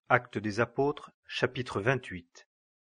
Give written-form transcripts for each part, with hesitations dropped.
Actes des Apôtres, chapitre 28.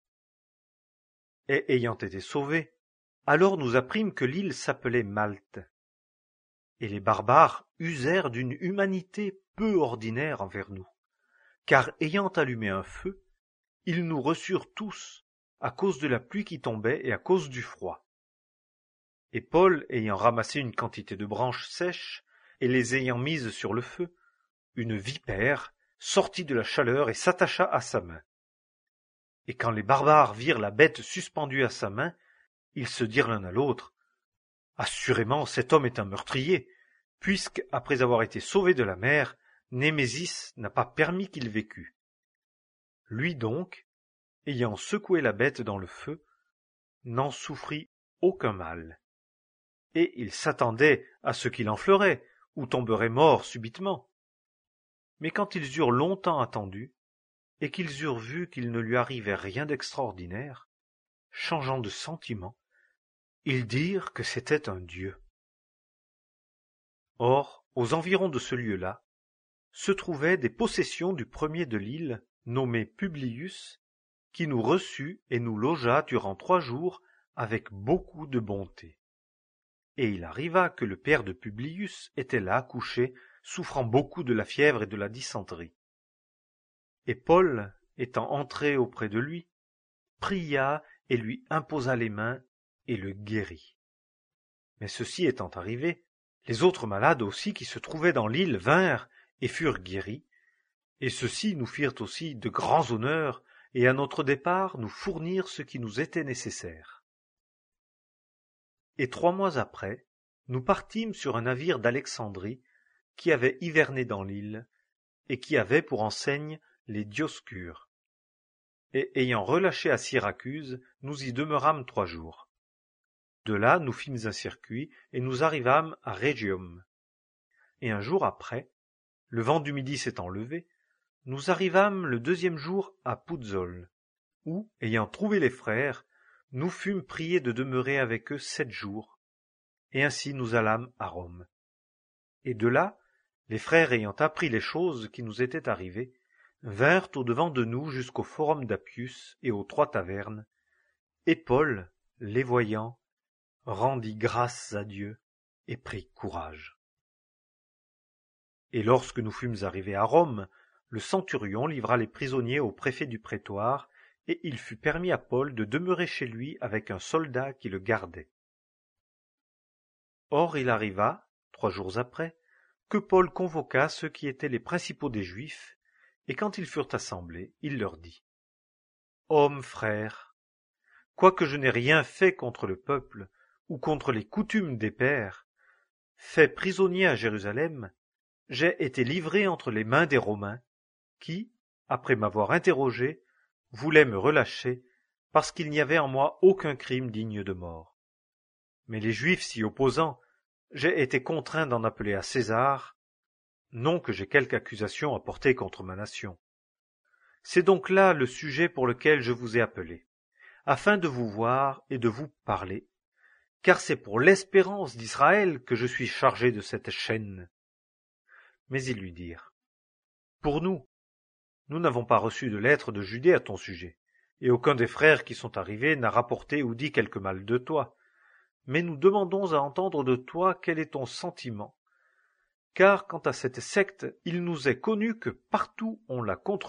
Et ayant été sauvés, alors nous apprîmes que l'île s'appelait Malte. Et les barbares usèrent d'une humanité peu ordinaire envers nous, car ayant allumé un feu, ils nous reçurent tous, à cause de la pluie qui tombait et à cause du froid. Et Paul, ayant ramassé une quantité de branches sèches, et les ayant mises sur le feu, une vipère sortit de la chaleur et s'attacha à sa main. Et quand les barbares virent la bête suspendue à sa main, ils se dirent l'un à l'autre, « Assurément, cet homme est un meurtrier, puisque, après avoir été sauvé de la mer, Némésis n'a pas permis qu'il vécût. » Lui donc, ayant secoué la bête dans le feu, n'en souffrit aucun mal. Et il s'attendait à ce qu'il enflerait, ou tomberait mort subitement. Mais quand ils eurent longtemps attendu, et qu'ils eurent vu qu'il ne lui arrivait rien d'extraordinaire, changeant de sentiment, ils dirent que c'était un dieu. Or, aux environs de ce lieu-là, se trouvaient des possessions du premier de l'île, nommé Publius, qui nous reçut et nous logea durant 3 jours avec beaucoup de bonté. Et il arriva que le père de Publius était là couché, souffrant beaucoup de la fièvre et de la dysenterie. Et Paul, étant entré auprès de lui, pria et lui imposa les mains et le guérit. Mais ceci étant arrivé, les autres malades aussi qui se trouvaient dans l'île vinrent et furent guéris, et ceux-ci nous firent aussi de grands honneurs, et à notre départ nous fournirent ce qui nous était nécessaire. Et 3 mois après, nous partîmes sur un navire d'Alexandrie qui avait hiverné dans l'île, et qui avait pour enseigne les Dioscures. Et ayant relâché à Syracuse, nous y demeurâmes 3 jours. De là, nous fîmes un circuit, et nous arrivâmes à Rhégium. Et un jour après, le vent du midi s'étant levé, nous arrivâmes le 2e jour à Puzzole, où, ayant trouvé les frères, nous fûmes priés de demeurer avec eux 7 jours, et ainsi nous allâmes à Rome. Et de là, les frères ayant appris les choses qui nous étaient arrivées, vinrent au-devant de nous jusqu'au forum d'Appius et aux 3 tavernes, et Paul, les voyant, rendit grâce à Dieu et prit courage. Et lorsque nous fûmes arrivés à Rome, le centurion livra les prisonniers au préfet du prétoire, et il fut permis à Paul de demeurer chez lui avec un soldat qui le gardait. Or il arriva, 3 jours après, que Paul convoqua ceux qui étaient les principaux des Juifs, et quand ils furent assemblés, il leur dit, « Hommes, frères, quoique je n'ai rien fait contre le peuple, ou contre les coutumes des pères, fait prisonnier à Jérusalem, j'ai été livré entre les mains des Romains, qui, après m'avoir interrogé, voulaient me relâcher, parce qu'il n'y avait en moi aucun crime digne de mort. Mais les Juifs s'y opposant, j'ai été contraint d'en appeler à César, non que j'ai quelque accusation à porter contre ma nation. C'est donc là le sujet pour lequel je vous ai appelé, afin de vous voir et de vous parler, car c'est pour l'espérance d'Israël que je suis chargé de cette chaîne. » Mais ils lui dirent, « Pour nous n'avons pas reçu de lettre de Judée à ton sujet, et aucun des frères qui sont arrivés n'a rapporté ou dit quelque mal de toi. Mais nous demandons à entendre de toi quel est ton sentiment, car quant à cette secte, il nous est connu que partout on l'a contredit. »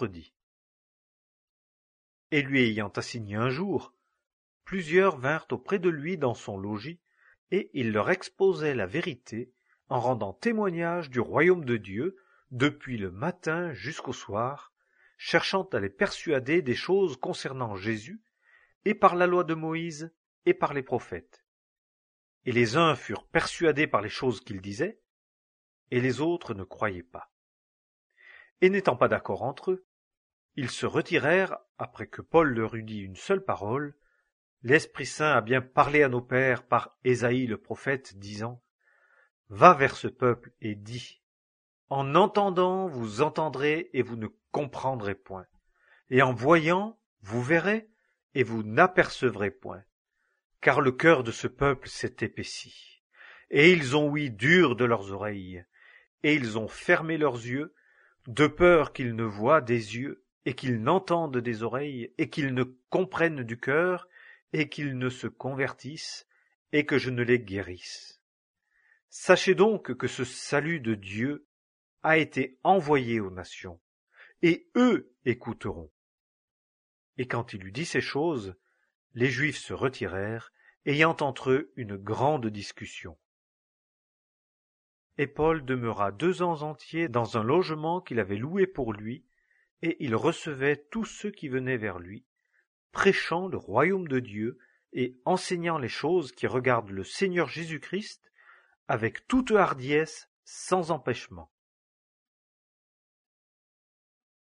Et lui ayant assigné un jour, plusieurs vinrent auprès de lui dans son logis, et il leur exposait la vérité en rendant témoignage du royaume de Dieu depuis le matin jusqu'au soir, cherchant à les persuader des choses concernant Jésus, et par la loi de Moïse, et par les prophètes. Et les uns furent persuadés par les choses qu'il disait, et les autres ne croyaient pas. Et n'étant pas d'accord entre eux, ils se retirèrent après que Paul leur eut dit une seule parole, « L'Esprit Saint a bien parlé à nos pères par Ésaïe le prophète, disant, « Va vers ce peuple et dis, en entendant vous entendrez et vous ne comprendrez point, et en voyant vous verrez et vous n'apercevrez point, car le cœur de ce peuple s'est épaissi, et ils ont ouï dur de leurs oreilles, et ils ont fermé leurs yeux, de peur qu'ils ne voient des yeux et qu'ils n'entendent des oreilles, et qu'ils ne comprennent du cœur, et qu'ils ne se convertissent, et que je ne les guérisse. Sachez donc que ce salut de Dieu a été envoyé aux nations, et eux écouteront. Et quand il eut dit ces choses, les Juifs se retirèrent, ayant entre eux une grande discussion. Et Paul demeura 2 ans entiers dans un logement qu'il avait loué pour lui, et il recevait tous ceux qui venaient vers lui, prêchant le royaume de Dieu et enseignant les choses qui regardent le Seigneur Jésus-Christ avec toute hardiesse, sans empêchement.